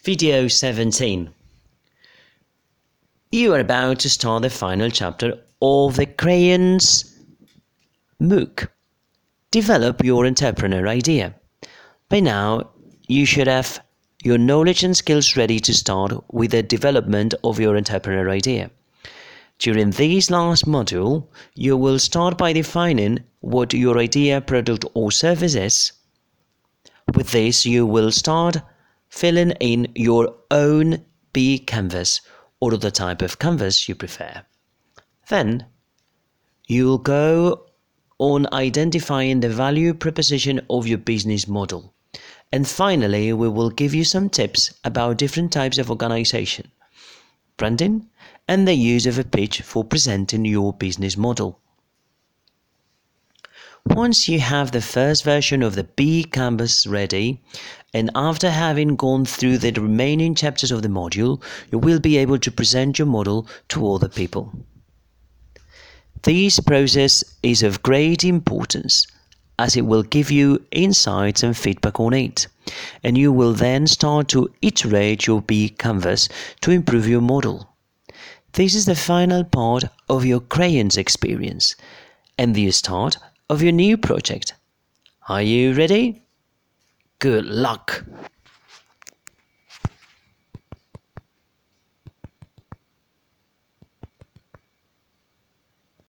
Video 17. You are about to start the final chapter of the Crayons MOOC. Develop your entrepreneur idea. By now, you should have your knowledge and skills ready to start with the development of your entrepreneur idea. During this last module, you will start by defining what your idea, product or service is. With this, you will start filling in your own bee canvas or the type of canvas you prefer. Then, you'll go on identifying the value proposition of your business model. And finally, we will give you some tips about different types of organization, branding, and the use of a pitch for presenting your business model. Once you have the first version of the bee canvas ready, and after having gone through the remaining chapters of the module, you will be able to present your model to other people. This process is of great importance as it will give you insights and feedback on it, and you will then start to iterate your bee canvas to improve your model. This is the final part of your crayons experience and the start of your new project. Are you ready? Good luck!